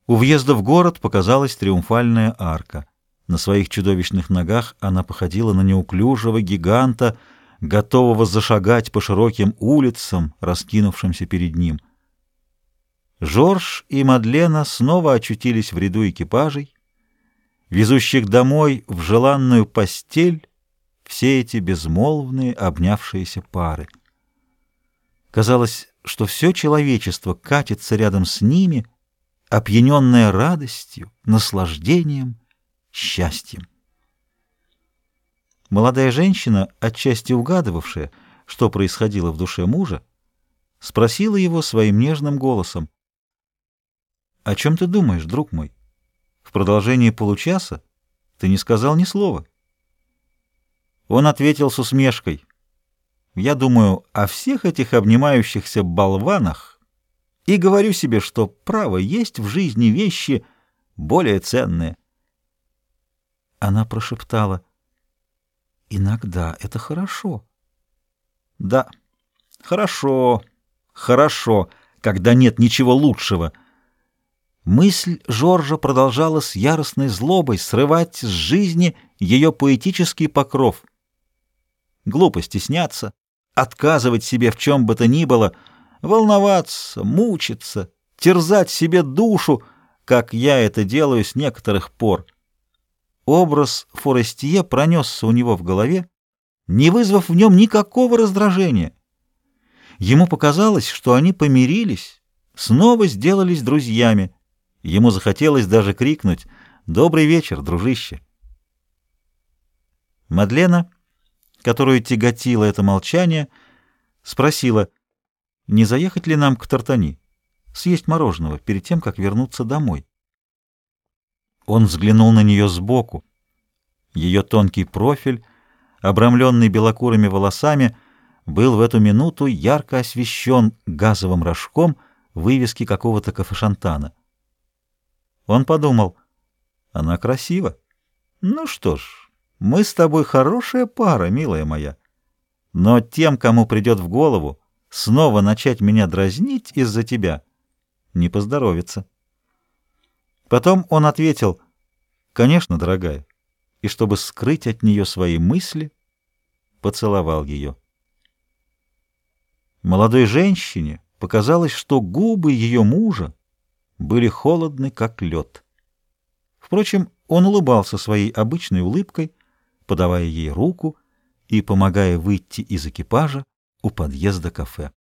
У въезда в город показалась триумфальная арка. На своих чудовищных ногах она походила на неуклюжего гиганта, готового зашагать по широким улицам, раскинувшимся перед ним. Жорж и Мадлена снова очутились в ряду экипажей, везущих домой в желанную постель все эти безмолвные обнявшиеся пары. Казалось, что все человечество катится рядом с ними, опьяненное радостью, наслаждением, счастьем. Молодая женщина, отчасти угадывавшая, что происходило в душе мужа, спросила его своим нежным голосом: «О чем ты думаешь, друг мой? В продолжении получаса ты не сказал ни слова». Он ответил с усмешкой: «Я думаю о всех этих обнимающихся болванах и говорю себе, что, право, есть в жизни вещи более ценные». Она прошептала: «Иногда это хорошо». «Да, хорошо, хорошо, когда нет ничего лучшего». Мысль Жоржа продолжала с яростной злобой срывать с жизни ее поэтический покров. Глупо стесняться, отказывать себе в чем бы то ни было, волноваться, мучиться, терзать себе душу, как я это делаю с некоторых пор. Образ Форестье пронесся у него в голове, не вызвав в нем никакого раздражения. Ему показалось, что они помирились, снова сделались друзьями. Ему захотелось даже крикнуть: «Добрый вечер, дружище!». Мадлена, которую тяготило это молчание, спросила: «Не заехать ли нам к Тартани, съесть мороженого перед тем, как вернуться домой?» Он взглянул на нее сбоку. Ее тонкий профиль, обрамленный белокурыми волосами, был в эту минуту ярко освещен газовым рожком вывески какого-то кафе-шантана. Он подумал: она красива. Ну что ж, мы с тобой хорошая пара, милая моя. Но тем, кому придет в голову снова начать меня дразнить из-за тебя, не поздоровится. Потом он ответил: «Конечно, дорогая», и, чтобы скрыть от нее свои мысли, поцеловал ее. Молодой женщине показалось, что губы ее мужа были холодны, как лед. Впрочем, он улыбался своей обычной улыбкой, подавая ей руку и помогая выйти из экипажа у подъезда кафе.